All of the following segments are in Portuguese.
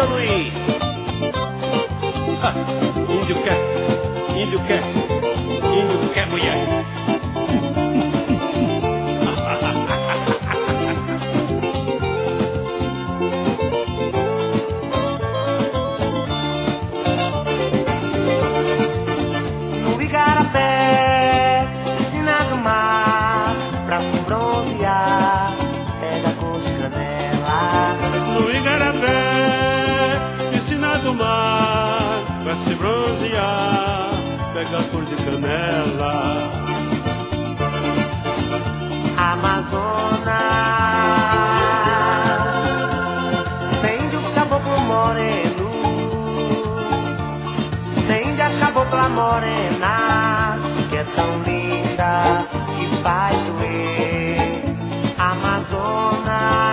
Luiz. Índio quer mulher. No igarapé, piscina do mar, pra se bronzear, pega cor de canela. No igarapé, piscina do mar, pra se bronzear, pega cor de canela. Amazonas, tem de um caboclo moreno, tem de a cabocla morena, que é tão linda que faz doer. Amazonas,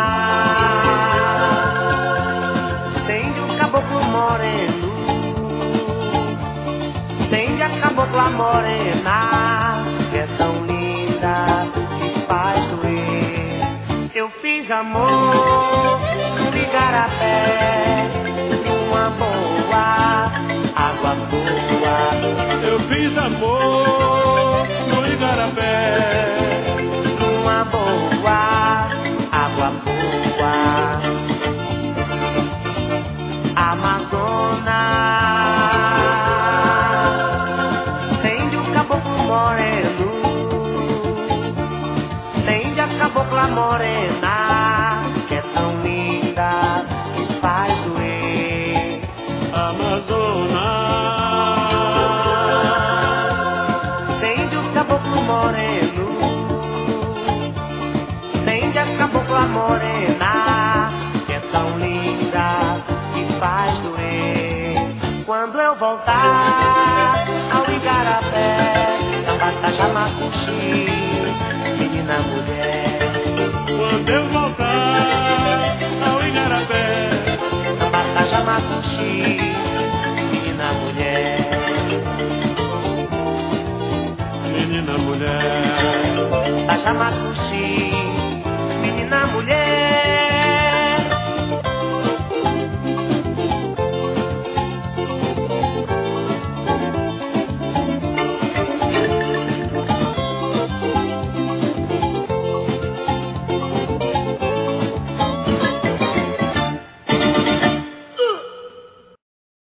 tem de um caboclo moreno, tem de a cabocla morena, que é tão linda que faz doer. Eu fiz amor no igarapé, numa boa, água boa. Eu fiz amor no igarapé, Numa boa, água boa. Amazonas, tem de um caboclo moreno, tem de a cabocla morena, que é tão linda que faz doer. Amazonas. Tem de um caboclo moreno, tem de a cabocla morena, que é tão linda que faz doer. Quando eu voltar ao igarapé, na Batalha Macuxi, menina mulher. Quando eu voltar ao igarapé, Na Batalha Macuxi, menina mulher. menina mulher. Tajamacuxi, menina mulher.